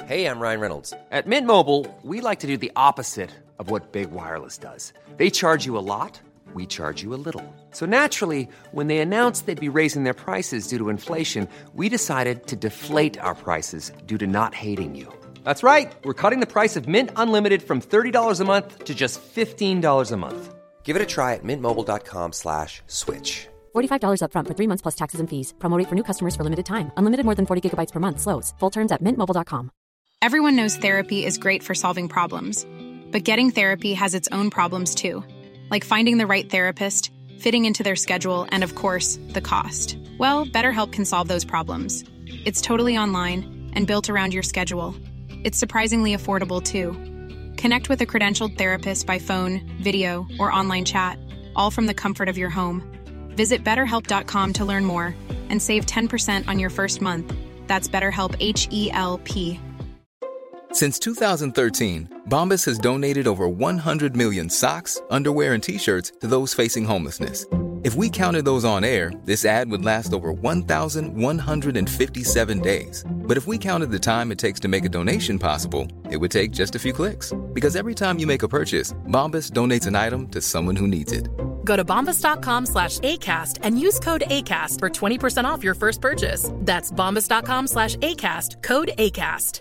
Hey, I'm Ryan Reynolds. At Mint Mobile, we like to do the opposite of what Big Wireless does. They charge you a lot, we charge you a little. So naturally, when they announced they'd be raising their prices due to inflation, we decided to deflate our prices due to not hating you. That's right. We're cutting the price of Mint Unlimited from $30 a month to just $15 a month. Give it a try at mintmobile.com/switch. $45 up front for 3 months plus taxes and fees. Promo rate for new customers for limited time. Unlimited more than 40 gigabytes per month. Slows full terms at mintmobile.com. Everyone knows therapy is great for solving problems, but getting therapy has its own problems too, like finding the right therapist, fitting into their schedule, and of course, the cost. Well, BetterHelp can solve those problems. It's totally online and built around your schedule. It's surprisingly affordable too. Connect with a credentialed therapist by phone, video, or online chat, all from the comfort of your home. Visit BetterHelp.com to learn more and save 10% on your first month. That's BetterHelp, H-E-L-P. Since 2013, Bombas has donated over 100 million socks, underwear, and T-shirts to those facing homelessness. If we counted those on air, this ad would last over 1,157 days. But if we counted the time it takes to make a donation possible, it would take just a few clicks. Because every time you make a purchase, Bombas donates an item to someone who needs it. Go to bombas.com/ACAST and use code ACAST for 20% off your first purchase. That's bombas.com/ACAST, code ACAST.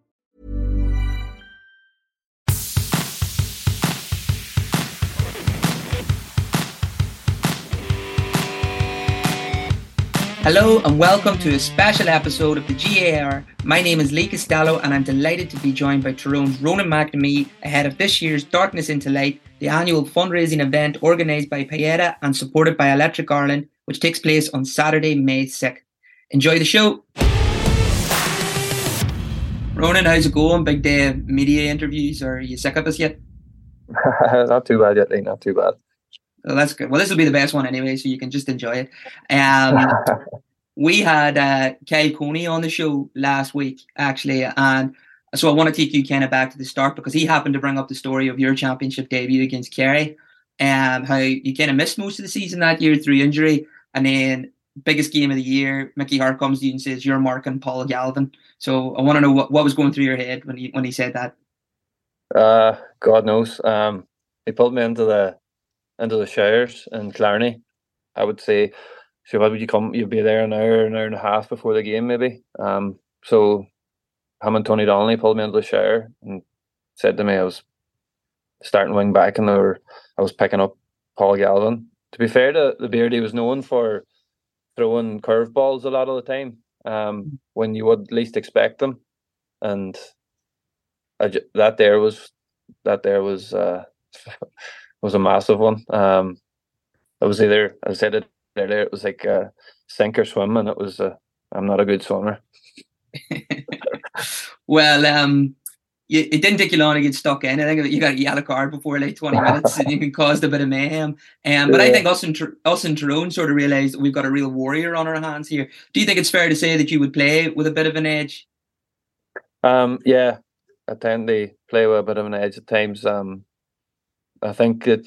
Hello and welcome to a special episode of the GAR. My name is Lee Costello and I'm delighted to be joined by Tyrone's Ronan McNamee ahead of this year's Darkness into Light, the annual fundraising event organised by Pieta and supported by Electric Ireland, which takes place on Saturday, May 6th. Enjoy the show. Ronan, how's it going? Big day of media interviews. Are you sick of us yet? Not too bad yet, Lee. Not too bad. Well, that's good. Well, this will be the best one anyway, so you can just enjoy it. We had Kyle Coney on the show last week, actually, and so I want to take you kind of back to the start because he happened to bring up the story of your championship debut against Kerry and how you kind of missed most of the season that year through injury, and then biggest game of the year, Mickey Hart comes to you and says you're marking Paul Galvin. So I want to know what was going through your head when he said that. God knows. He pulled me into the showers in Clarny. I would say, so what would you come? You'd be there an hour and a half before the game, maybe. So him and Tony Donnelly pulled me into the shower and said to me I was starting wing back and I was picking up Paul Galvin. To be fair to the Beard, he was known for throwing curveballs a lot of the time when you would least expect them, and that there was was a massive one. It was either, as I said it earlier, it was like sink or swim, and it was I'm not a good swimmer. Well, it didn't take you long to get stuck in. I think you got a yellow card before like 20 minutes, and you caused a bit of mayhem. But I think us and Tyrone sort of realised we've got a real warrior on our hands here. Do you think it's fair to say that you would play with a bit of an edge? Yeah, I tend to play with a bit of an edge at times. I think that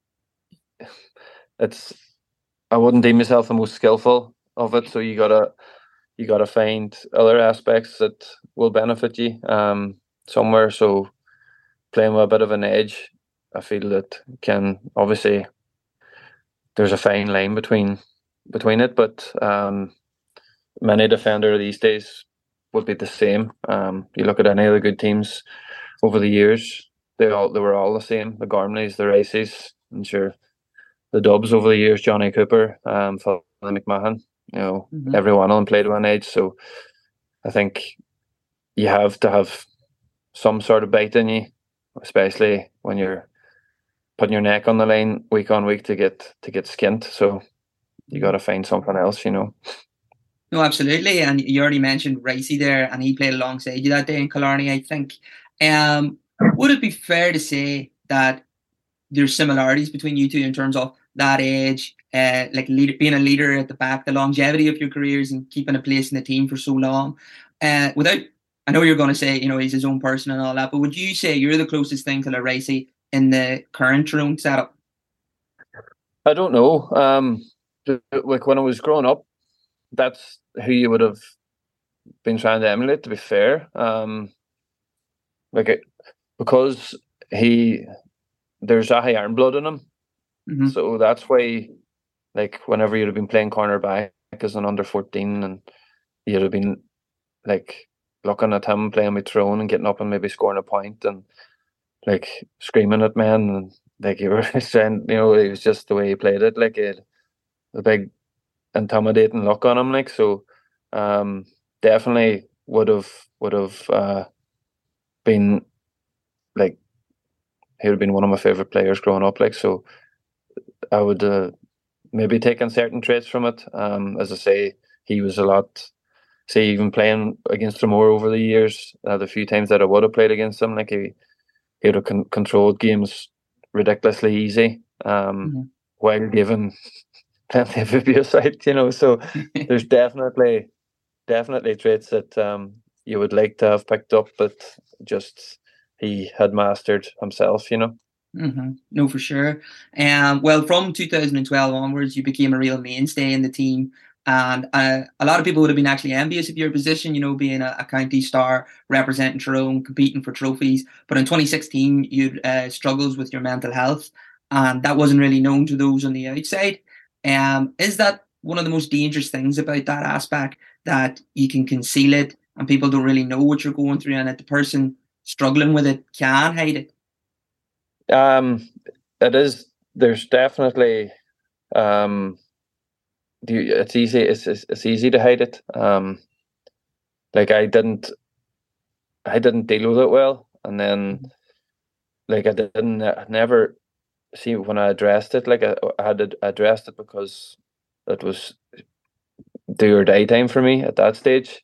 I wouldn't deem myself the most skillful of it, so you gotta find other aspects that will benefit you somewhere. So playing with a bit of an edge, I feel that can, obviously there's a fine line between it, but many defender these days would be the same. You look at any of the good teams over the years, they were all the same. The Gormleys, the Races, and sure, the Dubs over the years, Johnny Cooper, Phil McMahon, every one of them played with an edge. So I think you have to have some sort of bite in you, especially when you're putting your neck on the line week on week to get skint. So you got to find something else, No, absolutely. And you already mentioned Ricey there, and he played alongside you that day in Killarney, I think. Would it be fair to say that there's similarities between you two in terms of that age, being a leader at the back, the longevity of your careers and keeping a place in the team for so long? I know you're going to say, he's his own person and all that, but would you say you're the closest thing to Ricey in the current Tyrone setup? I don't know. Like when I was growing up, that's who you would have been trying to emulate, to be fair. because there's a high iron blood in him. Mm-hmm. So that's why, like, whenever you'd have been playing cornerback as an under 14, and you'd have been like looking at him playing with Tyrone and getting up and maybe scoring a point and like screaming at men, and like you were saying, it was just the way he played it, like a big intimidating look on him, like. So definitely would have been like, he would have been one of my favorite players growing up, like. So I would maybe taken certain traits from it. As I say, he was a lot. Say, even playing against Dromore over the years, the few times that I would have played against him, like he would have controlled games ridiculously easy, while given plenty of abuse out, So there's definitely traits that you would like to have picked up, but just he had mastered himself, Mm-hmm. No, for sure. Well, from 2012 onwards, you became a real mainstay in the team. And a lot of people would have been actually envious of your position, being a county star, representing Tyrone, competing for trophies. But in 2016, you had struggles with your mental health, and that wasn't really known to those on the outside. Is that one of the most dangerous things about that aspect, that you can conceal it and people don't really know what you're going through, and that the person struggling with it can hide it? It is. There's definitely. It's easy. It's easy to hide it. Like I didn't deal with it well, and then like I never see when I addressed it. Like I had addressed it because it was do or die time for me at that stage.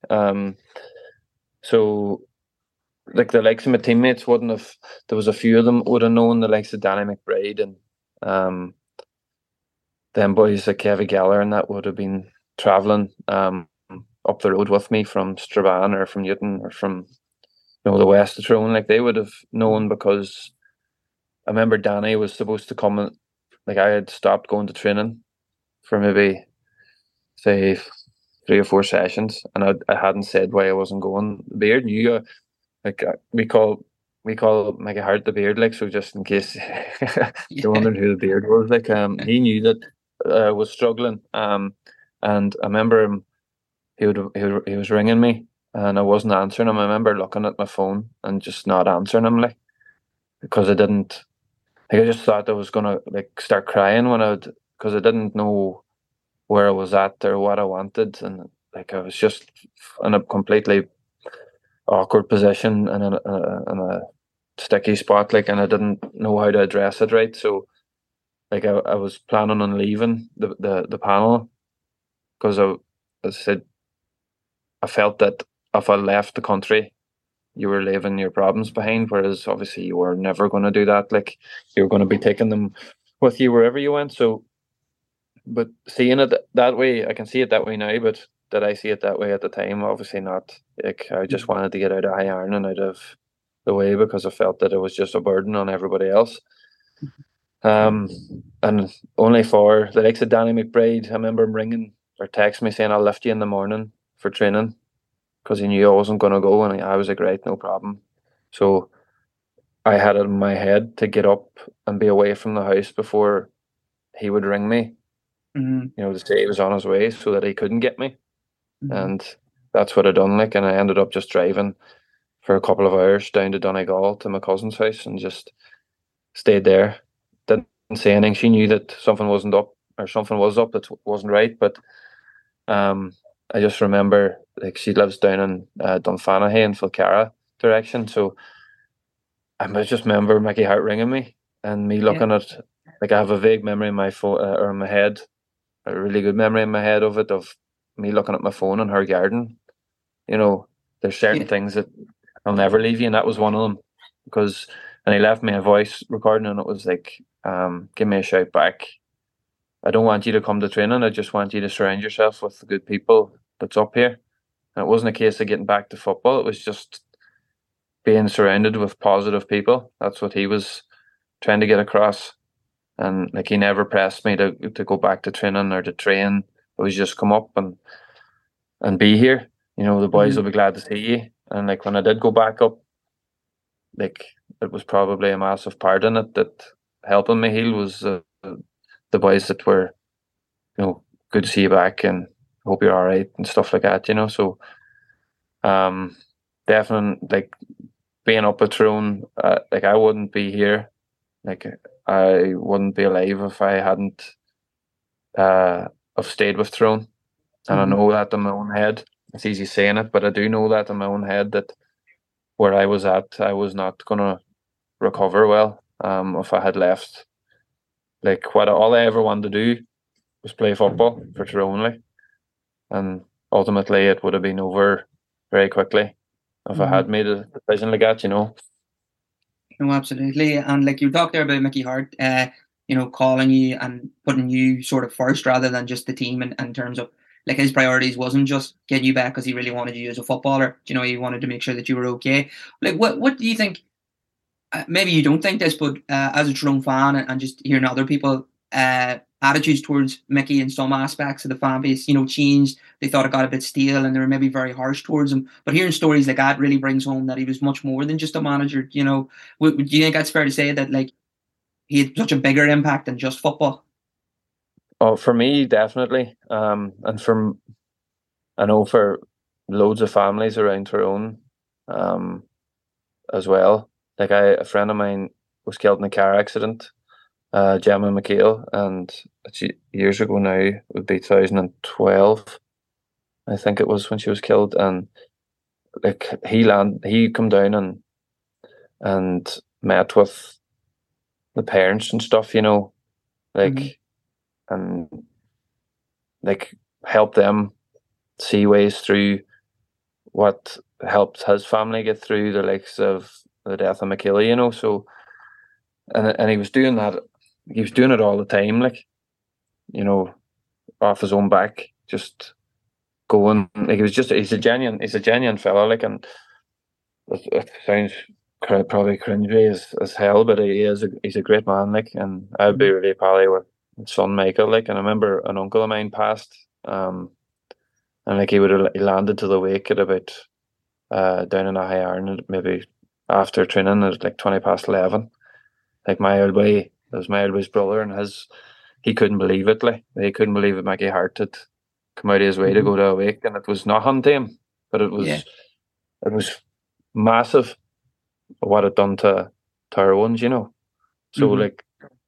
So like the likes of my teammates wouldn't have. There was a few of them would have known, the likes of Danny McBride and them boys like Kevin Geller, and that would have been travelling up the road with me from Strabane or from Newton or from the west of Tyrone. Like they would have known, because I remember Danny was supposed to come. Like I had stopped going to training for maybe say 3 or 4 sessions, and I hadn't said why I wasn't going. The Beard knew. We call Mickey Hart the Beard, like, so just in case you're wondering who the Beard was, like he knew that I was struggling, and I remember him. He was ringing me, and I wasn't answering him. I remember looking at my phone and just not answering him, like, because I didn't. Like, I just thought I was gonna like start crying because I didn't know where I was at or what I wanted, and like I was just in a completely awkward position and in a sticky spot, like, and I didn't know how to address it right. So like I was planning on leaving the panel, because as I said, I felt that if I left the country, you were leaving your problems behind, whereas obviously you were never going to do that. Like, you were going to be taking them with you wherever you went. So, but seeing it that way, I can see it that way now, but did I see it that way at the time? Obviously not. Like, I just wanted to get out of high iron and out of the way, because I felt that it was just a burden on everybody else. And only for the likes of Danny McBride, I remember him ringing or texting me saying, I'll lift you in the morning for training, because he knew I wasn't going to go, and I was like, right, no problem. So I had it in my head to get up and be away from the house before he would ring me, to say he was on his way so that he couldn't get me. And that's what I done, like, and I ended up just driving for a couple of hours down to Donegal to my cousin's house and just stayed there. Didn't say anything. She knew that something wasn't up, or something was up that wasn't right, but I just remember, like, she lives down in Dunfanaghy in Filcara direction, so I just remember Mickey Hart ringing me and me looking at, like, I have a vague memory in my phone or in my head, a really good memory in my head of it, of me looking at my phone in her garden. There's certain things that I'll never leave you, and that was one of them. And he left me a voice recording, and it was like, give me a shout back. I don't want you to come to training. I just want you to surround yourself with the good people that's up here. And it wasn't a case of getting back to football. It was just being surrounded with positive people. That's what he was trying to get across. And like, he never pressed me to go back to training or to train. It was just come up and be here. The boys will be glad to see you. And like, when I did go back up, like it was probably a massive part in it that helping me heal was the boys that were, good to see you back and hope you're all right and stuff like that, So, definitely, like being up at Tyrone, like I wouldn't be here, like I wouldn't be alive if I hadn't have stayed with Tyrone, and I know that in my own head. It's easy saying it, but I do know that in my own head that where I was at, I was not gonna recover well. If I had left, like all I ever wanted to do was play football for Tyrone, like, and ultimately it would have been over very quickly if I had made a decision like that, No, absolutely. And like you talked there about Mickey Harte, calling you and putting you sort of first rather than just the team in terms of like his priorities wasn't just getting you back because he really wanted you as a footballer. He wanted to make sure that you were okay. Like, what do you think? Maybe you don't think this, but as a Tyrone fan and just hearing other people, attitudes towards Mickey in some aspects of the fan base, changed. They thought it got a bit stale and they were maybe very harsh towards him. But hearing stories like that really brings home that he was much more than just a manager. Do you think that's fair to say that like he had such a bigger impact than just football? Oh, for me, definitely. And I know for loads of families around Tyrone, as well. Like a friend of mine was killed in a car accident, Gemma McHale, and it's years ago now. It would be 2012, I think it was when she was killed. And like he come down and met with the parents and stuff, like and like help them see ways through what helped his family get through the likes of the death of McKilly, So, and he was doing that. He was doing it all the time, like, off his own back, just going. Like he's a genuine fella, like, and it sounds probably cringy as hell, but he's a great man, like, and I'd be really pally with his son Michael, like, and I remember an uncle of mine passed, and like he landed to the wake at about down in a high iron, maybe after training at like 11:20. Like my old boy's brother, and he couldn't believe it. Like he couldn't believe it. Mickey Harte had come out of his way to go to a wake, and it was nothing to him, but it was massive what it done to our ones, So like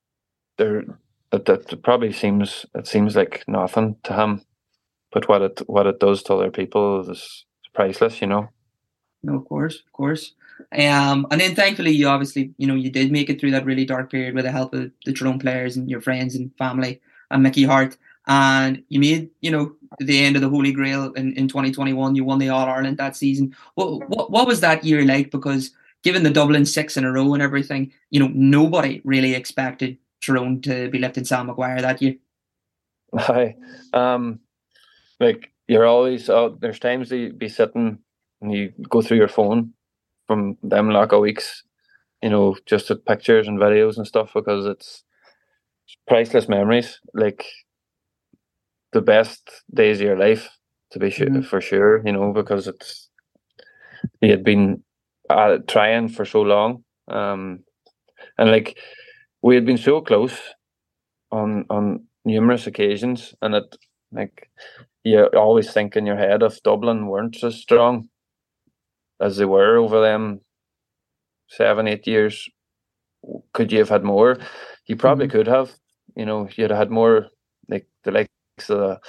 it probably seems like nothing to him, but what it does to other people is priceless, No, of course. And then thankfully you obviously, you did make it through that really dark period with the help of the Tyrone players and your friends and family and Mickey Harte. And you made, the end of the Holy Grail in 2021. You won the All-Ireland that season. What was that year like? Because given the Dublin 6 in a row and everything, nobody really expected Tyrone to be lifting Sam Maguire that year. Hi. Like you're always, there's times that you'd be sitting and you go through your phone from them like a weeks, just with pictures and videos and stuff, because it's priceless memories, like the best days of your life, to be sure, for sure, because you had been trying for so long, and like we had been so close on numerous occasions, and it like you always think in your head if Dublin weren't as strong as they were over them 7-8 years, could you have had more? You probably could have. You'd have had more, like the likes of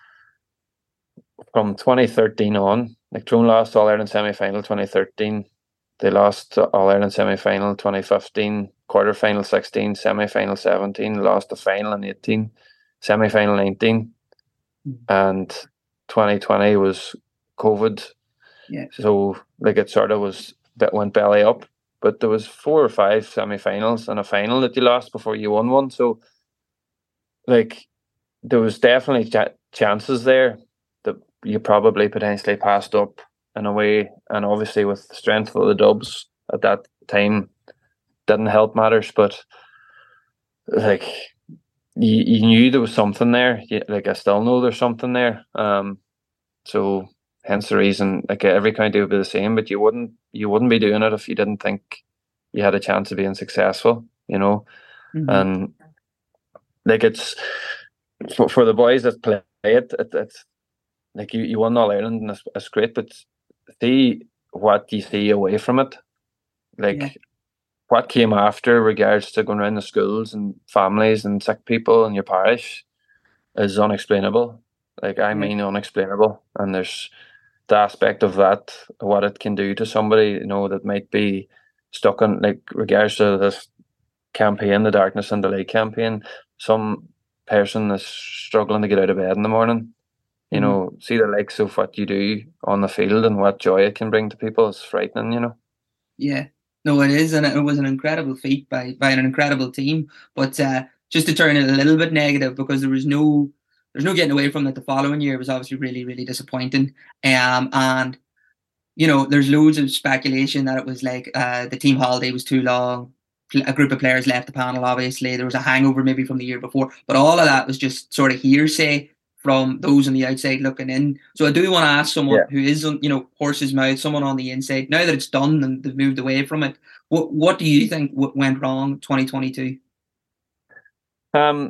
from 2013 on. Like Tyrone lost All-Ireland semi-final 2013. They lost All-Ireland semi-final 2015, quarter-final 16, semi-final 17, lost the final in 18, semi-final 19, and 2020 was COVID. Yeah. So like it sort of went belly up, but there was 4 or 5 semi-finals and a final that you lost before you won one. So like there was definitely chances there that you probably potentially passed up in a way, and obviously with the strength of the Dubs at that time didn't help matters, but like you knew there was something there. Like I still know there's something there. So hence the reason, like every county would be the same, but you wouldn't be doing it if you didn't think you had a chance of being successful, and like it's for the boys that play it's like you won All Ireland and it's great, but see what you see away from it, like what came after regards to going around the schools and families and sick people in your parish is unexplainable. Like I mean unexplainable, and there's the aspect of that, what it can do to somebody, that might be stuck on, like, regards to this campaign, the Darkness in the Light campaign. Some person is struggling to get out of bed in the morning. See the likes of what you do on the field and what joy it can bring to people is frightening, Yeah, no, it is, and it was an incredible feat by an incredible team. But just to turn it a little bit negative, because there's no getting away from that. The following year was obviously really, really disappointing. And there's loads of speculation that it was like the team holiday was too long. A group of players left the panel. Obviously, there was a hangover maybe from the year before, but all of that was just sort of hearsay from those on the outside looking in. So I do want to ask someone who is, horse's mouth, someone on the inside, now that it's done and they've moved away from it, what do you think went wrong 2022? I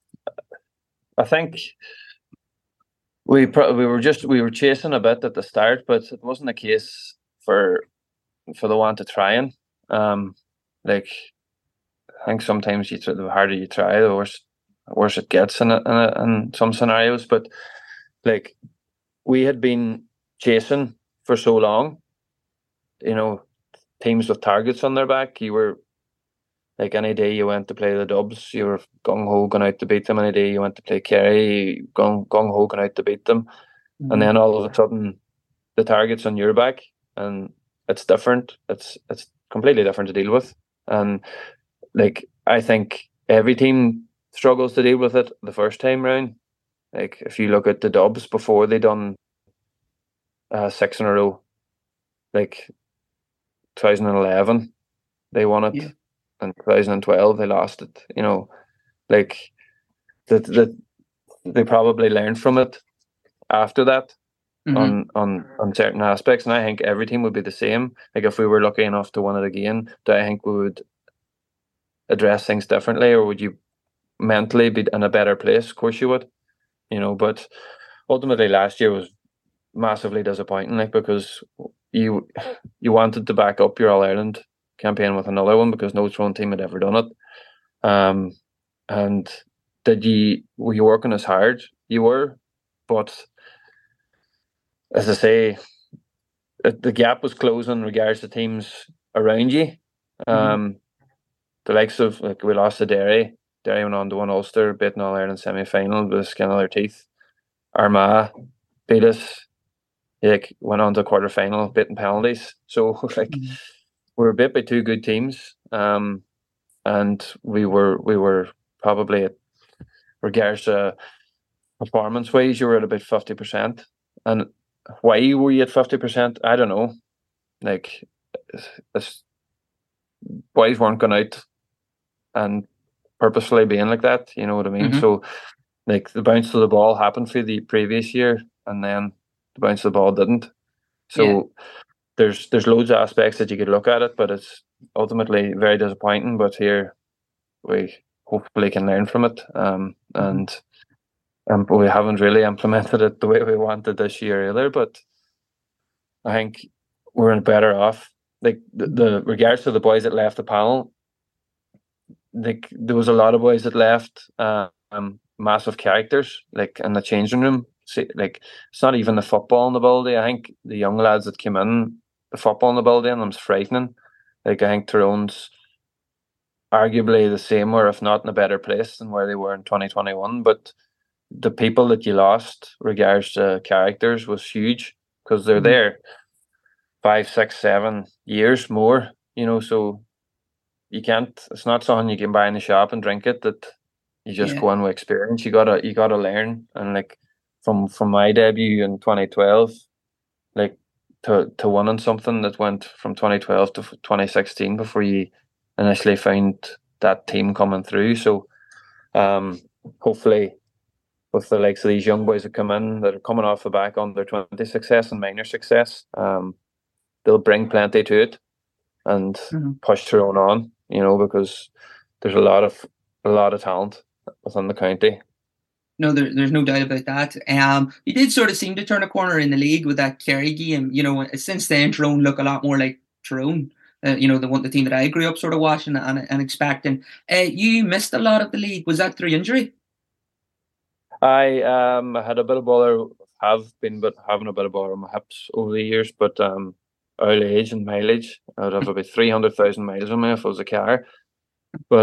think we were chasing a bit at the start, but it wasn't a case for the want to trying. Like, I think sometimes the harder you try, the worse it gets in some scenarios. But like, we had been chasing for so long, teams with targets on their back. You were like, any day you went to play the Dubs, you were gung ho going out to beat them. Any day you went to play Kerry, gung ho going out to beat them. And then all of a sudden, the target's on your back, and it's different. It's completely different to deal with. And like, I think every team struggles to deal with it the first time round. Like, if you look at the Dubs before they done 6 in a row, like 2011 they won it, and 2012 they lost it. Like that they probably learned from it after that on certain aspects, and I think every team would be the same. Like, if we were lucky enough to win it again, do I think we would address things differently, or would you mentally be in a better place? Of course you would, but ultimately last year was massively disappointing, like, because you wanted to back up your All Ireland campaign with another one, because no Tyrone team had ever done it. And were you working as hard? You were, but as I say, the gap was closing in regards to teams around you. The likes of, like, we lost to Derry. Derry went on to win Ulster, beating All Ireland semi-final with the skin of their teeth. Armagh beat us. Like, went on to quarter-final, beating penalties. So, like, we were beat by 2 good teams, and we were probably, at regards to performance-wise, you were at about 50%. And why were you at 50%? I don't know. Like, boys weren't going out and purposefully being like that, you know what I mean? So, like, the bounce of the ball happened for the previous year, and then the bounce of the ball didn't. So there's loads of aspects that you could look at it, but it's ultimately very disappointing. But here we hopefully can learn from it, and we haven't really implemented it the way we wanted this year either. But I think we're better off. Like, the regards to the boys that left the panel, like, there was a lot of boys that left massive characters, like, in the changing room. Like, it's not even the football ability. I think the young lads that came in, the football ability in them's frightening. Like, I think Tyrone's arguably the same, or if not in a better place than where they were in 2021. But the people that you lost, regards to characters, was huge, because they're there 5, 6, 7 years more. So you can't. It's not something you can buy in the shop and drink it. That you just go in with experience. You gotta learn. And, like, from my debut in 2012, like, to winning something that went from 2012 to 2016 before you initially found that team coming through. So hopefully, with the likes of these young boys that come in, that are coming off the back on their 20 success and minor success, they'll bring plenty to it. and push Tyrone on, because there's a lot of talent within the county. No, there's no doubt about that. You did sort of seem to turn a corner in the league with that Kerry game. Since then, Tyrone look a lot more like Tyrone. The team that I grew up sort of watching and expecting. You missed a lot of the league. Was that through injury? I had a bit of bother, having a bit of bother on my hips over the years, but early age and mileage, I'd have about 300,000 miles on me if it was a car. But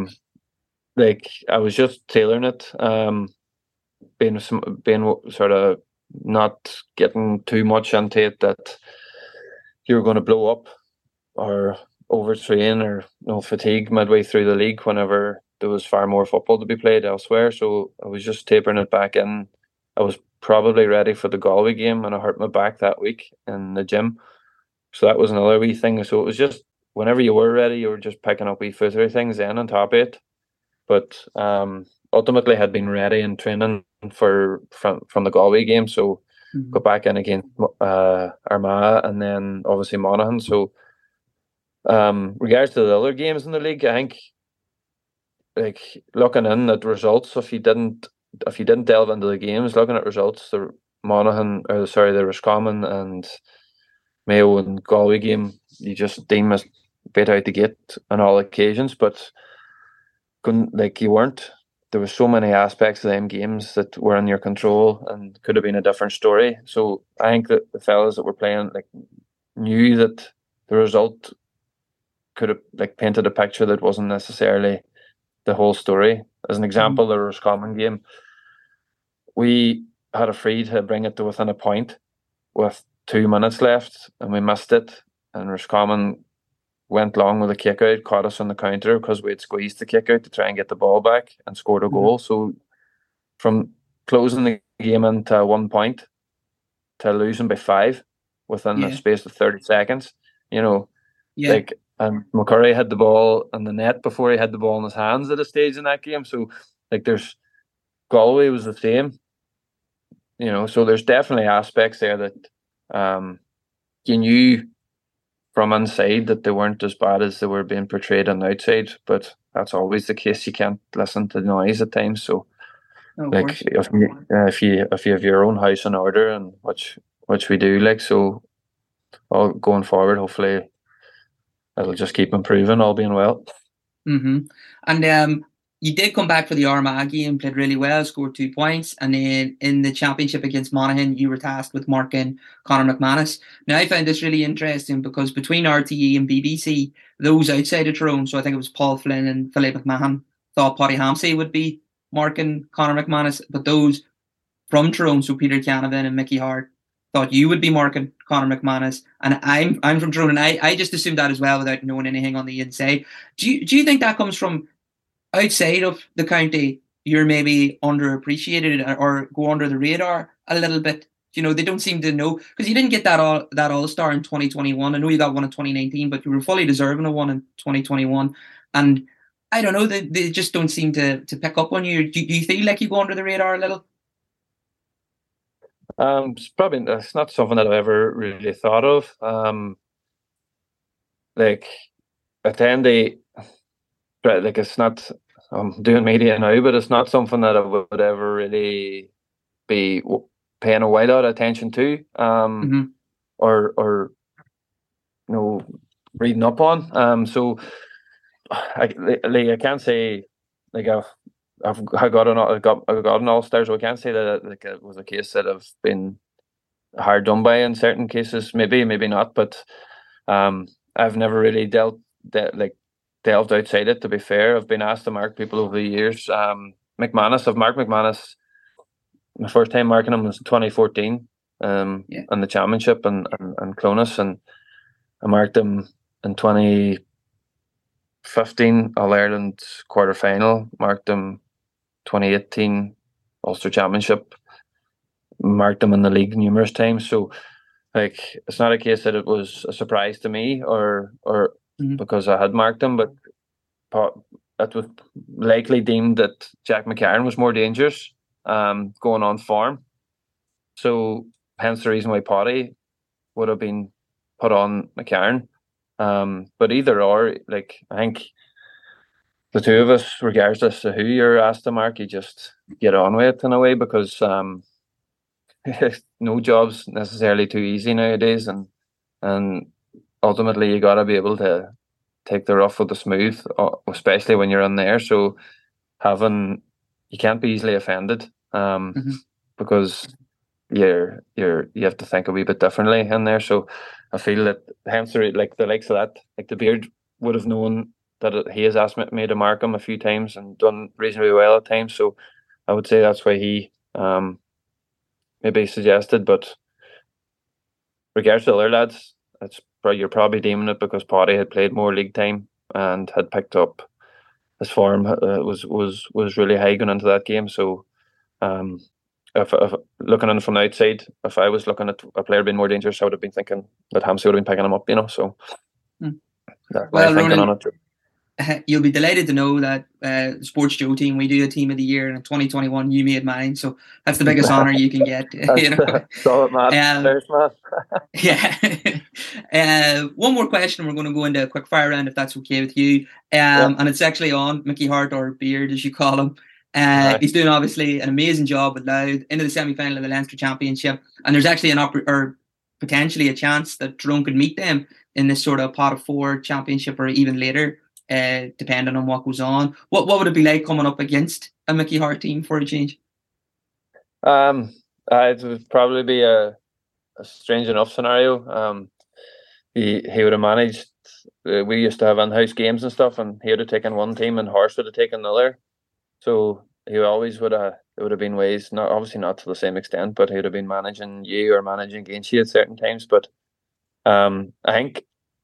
I was just tailoring it, being sort of not getting too much into it that you're going to blow up or overtrain or fatigue midway through the league whenever there was far more football to be played elsewhere. So I was just tapering it back in. I was probably ready for the Galway game, and I hurt my back that week in the gym. So that was another wee thing. So it was just whenever you were ready, you were just picking up wee footery things then on top of it. But ultimately had been ready and training from the Galway game. So got back in against Armagh and then obviously Monaghan. So regards to the other games in the league, I think looking in at results, if you didn't delve into the games, looking at results, the Roscommon and Mayo and Galway game, you just deem as bit out the gate on all occasions, but you weren't. There were so many aspects of them games that were in your control and could have been a different story. So I think that the fellas that were playing knew that the result could have painted a picture that wasn't necessarily the whole story. As an example, the Roscommon game, we had a free to bring it to within a point with 2 minutes left, and we missed it. And Roscommon went long with a kick out, caught us on the counter because we had squeezed the kick out to try and get the ball back and scored a goal. So from closing the game into 1 point to losing by 5 within the space of 30 seconds, and McCurry had the ball in the net before he had the ball in his hands at a stage in that game. So Galway was the same, so there's definitely aspects there that you knew from inside that they weren't as bad as they were being portrayed on the outside, but that's always the case. You can't listen to the noise at times. So if you have your own house in order, and which we do, so all going forward, hopefully it'll just keep improving, all being well. And you did come back for the Armagh game, played really well, scored 2 points, and then in the championship against Monaghan, you were tasked with marking Conor McManus. Now, I found this really interesting because between RTE and BBC, those outside of Tyrone, so I think it was Paul Flynn and Philip McMahon, thought Paddy Hampsey would be marking Conor McManus, but those from Tyrone, so Peter Canavan and Mickey Hart, thought you would be marking Conor McManus, and I'm from Tyrone, and I just assumed that as well without knowing anything on the inside. Do you think that comes from outside of the county? You're maybe underappreciated or go under the radar a little bit. They don't seem to know, because you didn't get that All-Star in 2021. I know you got one in 2019, but you were fully deserving of one in 2021. And I don't know, they just don't seem to pick up on you. Do you feel like you go under the radar a little? It's not something that I've ever really thought of. At the end, it's not. I'm doing media now, but it's not something that I would ever really be paying a wide lot of attention to, or reading up on. So I can't say I got an All-Star, so I can't say that it was a case that I've been hard done by in certain cases. Maybe not, but I've never really delved outside it, to be fair. I've been asked to mark people over the years. I've marked McManus. My first time marking him was 2014 in the championship and Clonus, and I marked him in 2015 All-Ireland quarter-final, marked him 2018 Ulster Championship, marked him in the league numerous times. So it's not a case that it was a surprise to me or because I had marked him, but it was likely deemed that Jack McCarron was more dangerous going on form. So hence the reason why Paddy would have been put on McCarron. But either or, like, I think the two of us, regardless of who you're asked to mark, you just get on with it in a way, because no job's necessarily too easy nowadays, and ultimately you got to be able to take the rough with the smooth, especially when you're in there. So you can't be easily offended, because you have to think a wee bit differently in there. So I feel that Hampster, like the likes of that, like the Beard, would have known that he has asked me to mark him a few times and done reasonably well at times. So I would say that's why he maybe suggested. But regards to the other lads, you're probably deeming it because Potty had played more league time and had picked up his form was really high going into that game. So if looking in from the outside, if I was looking at a player being more dangerous, I would have been thinking that Hampsey would have been picking him up, So that's my thinking on it. You'll be delighted to know that the Sports Joe team, we do a team of the year, and in 2021 you made mine, so that's the biggest honour you can get. Solid, man. There's man. Yeah. One more question, we're going to go into a quick fire round if that's okay with you. And it's actually on Mickey Hart, or Beard as you call him. He's doing obviously an amazing job with Louth into the semi-final of the Leinster Championship, and there's actually or potentially a chance that Tyrone could meet them in this sort of pot of four championship, or even later, depending on what goes on. What would it be like coming up against a Mickey Hart team for a change? It would probably be a strange enough scenario. He would have managed. We used to have in-house games and stuff, and he would have taken one team and Horst would have taken another. So he always would have. It would have been ways, obviously not to the same extent, but he would have been managing you or managing against you at certain times. But I think,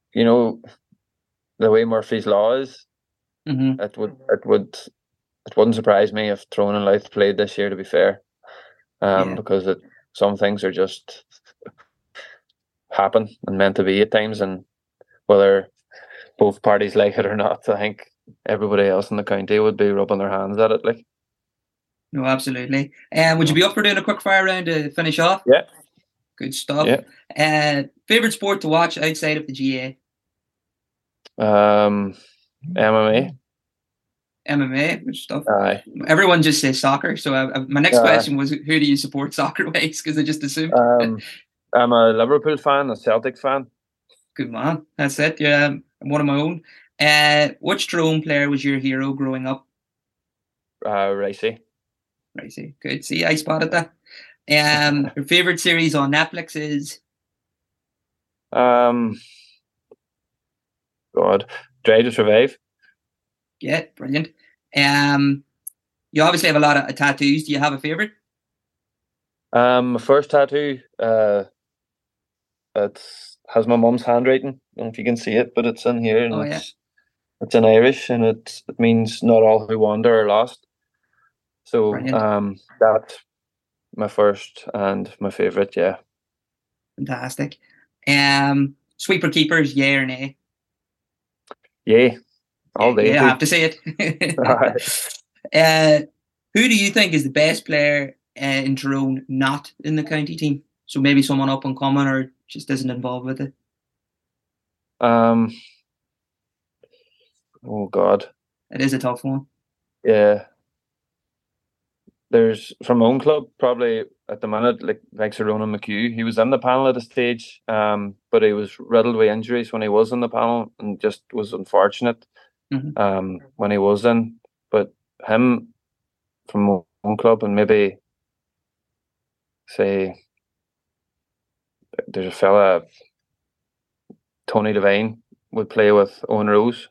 the way Murphy's Law is, it wouldn't surprise me if Tyrone and Louth played this year, to be fair, because some things are just happen and meant to be at times, and whether both parties like it or not, I think everybody else in the county would be rubbing their hands at it. Like, no, absolutely. Would you be up for doing a quick fire round to finish off? Yeah. Good stuff. Yeah. Favorite sport to watch outside of the GA? MMA. Good stuff. Aye. Everyone just says soccer. So my next question was, who do you support soccer-wise? Because I just assumed. I'm a Liverpool fan, a Celtic fan. Good man. That's it. Yeah, I'm one of my own. Which Tyrone player was your hero growing up? Ricey. Good. See, I spotted that. Your favourite series on Netflix is? Drive to Survive. Yeah, brilliant. You obviously have a lot of tattoos. Do you have a favourite? My first tattoo, it has my mum's handwriting. I don't know if you can see it, but it's in here. And it's in Irish, and it means not all who wander are lost. So that's my first and my favourite, yeah. Fantastic. Sweeper keepers, yay or nay? Yay. All day. Yeah, I have to say it. Who do you think is the best player in Tyrone not in the county team? So maybe someone up and coming or just isn't involved with it? Oh God. It is a tough one. Yeah. There's, from my own club, probably at the minute, like Sir Ronan McHugh. He was in the panel at a stage, but he was riddled with injuries when he was in the panel, and just was unfortunate when he was in. But him, from my own club, and maybe say there's a fella, Tony Devine, would play with Owen Rose.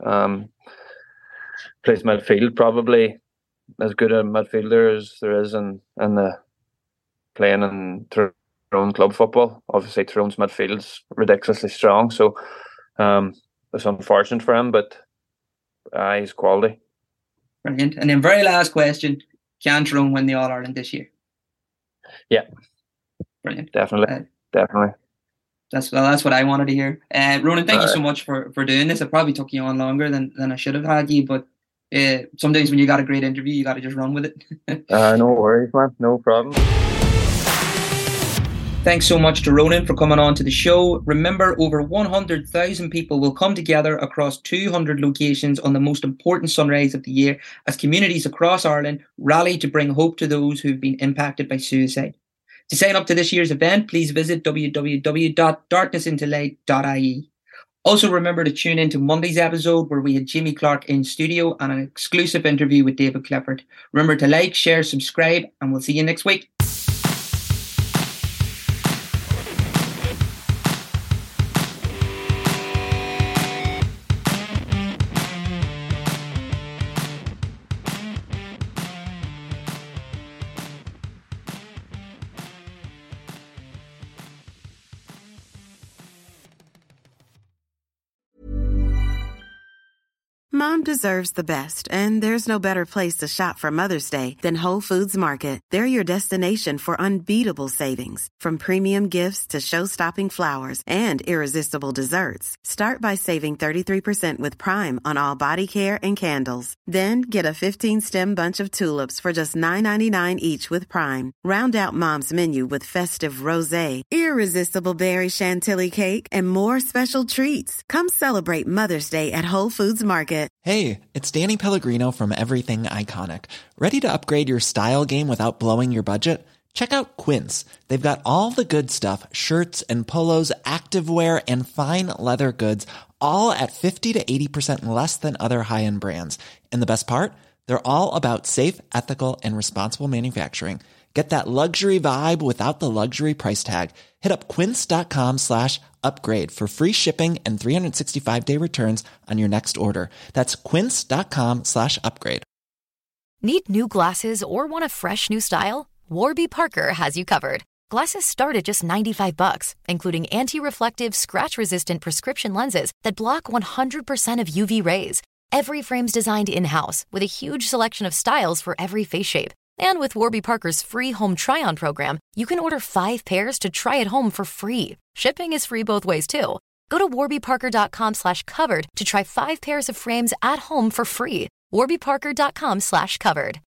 Plays midfield, probably as good a midfielder as there is in the playing in Tyrone club football. Obviously, Tyrone's midfield's ridiculously strong, so it's unfortunate for him, but he's quality. Brilliant. And then very last question, can Tyrone win the All-Ireland this year? Yeah. Brilliant. Definitely. That's what I wanted to hear. Ronan, thank you so much for doing this. It probably took you on longer than I should have had you, but sometimes when you got a great interview, you got to just run with it. No worries, man. No problem. Thanks so much to Ronan for coming on to the show. Remember, over 100,000 people will come together across 200 locations on the most important sunrise of the year as communities across Ireland rally to bring hope to those who've been impacted by suicide. To sign up to this year's event, please visit www.darknessintolight.ie. Also, remember to tune in to Monday's episode where we had Jamie Clark in studio and an exclusive interview with David Clifford. Remember to like, share, subscribe, and we'll see you next week. Mom deserves the best, and there's no better place to shop for Mother's Day than Whole Foods Market. They're your destination for unbeatable savings, from premium gifts to show-stopping flowers and irresistible desserts. Start by saving 33% with Prime on all body care and candles. Then get a 15-stem bunch of tulips for just $9.99 each with Prime. Round out Mom's menu with festive rosé, irresistible berry chantilly cake, and more special treats. Come celebrate Mother's Day at Whole Foods Market. Hey, it's Danny Pellegrino from Everything Iconic. Ready to upgrade your style game without blowing your budget? Check out Quince. They've got all the good stuff, shirts and polos, activewear, and fine leather goods, all at 50 to 80% less than other high-end brands. And the best part? They're all about safe, ethical, and responsible manufacturing. Get that luxury vibe without the luxury price tag. Hit up quince.com/upgrade for free shipping and 365-day returns on your next order. That's quince.com/upgrade. Need new glasses or want a fresh new style? Warby Parker has you covered. Glasses start at just $95, including anti-reflective, scratch-resistant prescription lenses that block 100% of UV rays. Every frame's designed in-house with a huge selection of styles for every face shape. And with Warby Parker's free home try-on program, you can order 5 pairs to try at home for free. Shipping is free both ways, too. Go to warbyparker.com/covered to try 5 pairs of frames at home for free. warbyparker.com/covered.